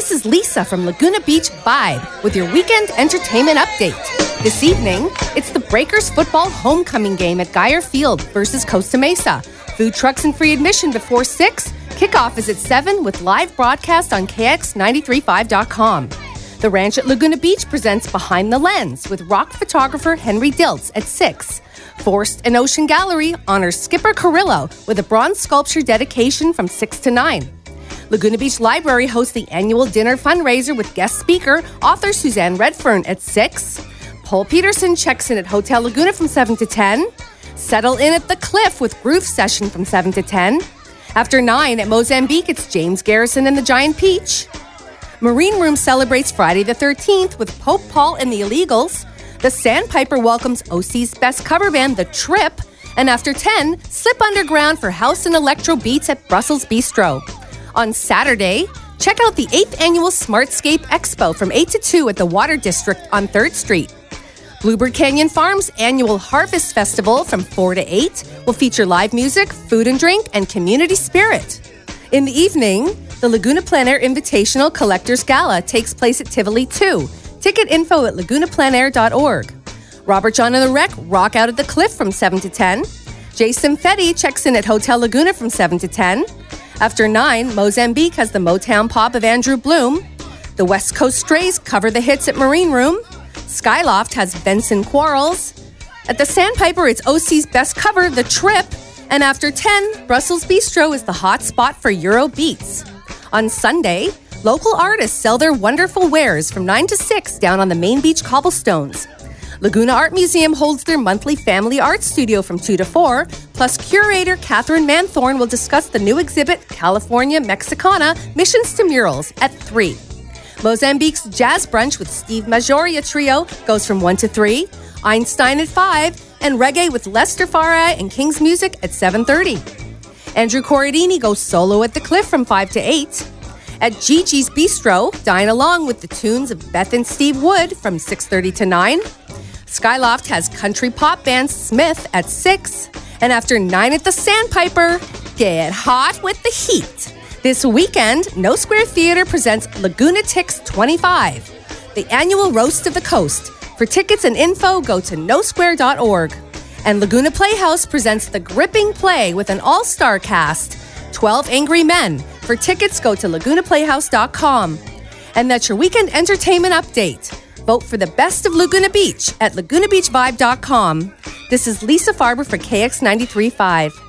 This is Lisa from Laguna Beach Vibe with your weekend entertainment update. This evening, it's the Breakers football homecoming game at Geyer Field versus Costa Mesa. Food trucks and free admission before 6. Kickoff is at 7 with live broadcast on KX935.com. The Ranch at Laguna Beach presents Behind the Lens with rock photographer Henry Diltz at 6. Forest and Ocean Gallery honors Skipper Carrillo with a bronze sculpture dedication from 6 to 9. Laguna Beach Library hosts the annual dinner fundraiser with guest speaker, author Suzanne Redfern at 6. Paul Peterson checks in at Hotel Laguna from 7 to 10. Settle in at the Cliff with Groove Session from 7 to 10. After 9 at Mozambique, it's James Garrison and the Giant Peach. Marine Room celebrates Friday the 13th with Pope Paul and the Illegals. The Sandpiper welcomes OC's best cover band, The Trip. And after 10, slip underground for house and electro beats at Brussels Bistro. On Saturday, check out the 8th annual Smartscape Expo from 8 to 2 at the Water District on 3rd Street. Bluebird Canyon Farms Annual Harvest Festival from 4 to 8 will feature live music, food and drink, and community spirit. In the evening, the Laguna Plein Air Invitational Collectors Gala takes place at Tivoli 2. Ticket info at lagunapleinair.org. Robert John and the Wreck rock out at the Cliff from 7 to 10. Jason Fetty checks in at Hotel Laguna from 7 to 10. After 9, Mozambique has the Motown Pop of Andrew Bloom. The West Coast Strays cover the hits at Marine Room. Skyloft has Benson Quarles. At the Sandpiper, it's OC's best cover, The Trip. And after 10, Brussels Bistro is the hot spot for Euro beats. On Sunday, local artists sell their wonderful wares from 9 to 6 down on the Main Beach cobblestones. Laguna Art Museum holds their monthly family art studio from 2 to 4, plus curator Catherine Manthorn will discuss the new exhibit, California Mexicana, Missions to Murals, at 3. Mozambique's Jazz Brunch with Steve Majoria Trio goes from 1 to 3, Einstein at 5, and Reggae with Lester Farah and King's Music at 7:30. Andrew Corradini goes solo at the Cliff from 5 to 8. At Gigi's Bistro, dine along with the tunes of Beth and Steve Wood from 6:30 to 9. Skyloft has country pop band Smith at 6. And after 9 at the Sandpiper, get hot with the heat. This weekend, No Square Theater presents Laguna Ticks 25, the annual Roast of the Coast. For tickets and info, go to nosquare.org. And Laguna Playhouse presents The Gripping Play with an all-star cast, 12 Angry Men. For tickets, go to lagunaplayhouse.com. And that's your weekend entertainment update. Vote for the best of Laguna Beach at lagunabeachvibe.com. This is Lisa Farber for KX935.